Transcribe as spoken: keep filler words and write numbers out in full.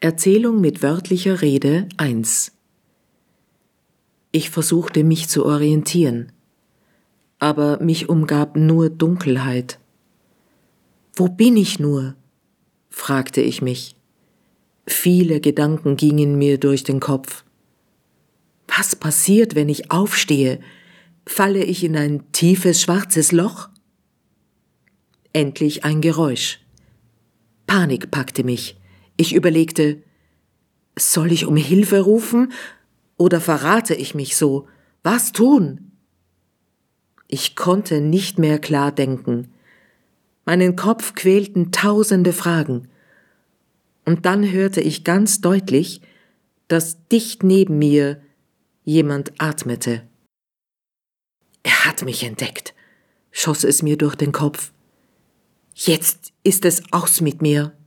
Erzählung mit wörtlicher Rede eins. Ich versuchte mich zu orientieren, aber mich umgab nur Dunkelheit. »Wo bin ich nur?« fragte ich mich. Viele Gedanken gingen mir durch den Kopf. Was passiert, wenn ich aufstehe? Falle ich in ein tiefes, schwarzes Loch? Endlich ein Geräusch. Panik packte mich. Ich überlegte, soll ich um Hilfe rufen oder verrate ich mich so? Was tun? Ich konnte nicht mehr klar denken. Meinen Kopf quälten tausende Fragen. Und dann hörte ich ganz deutlich, dass dicht neben mir jemand atmete. Er hat mich entdeckt, schoss es mir durch den Kopf. Jetzt ist es aus mit mir.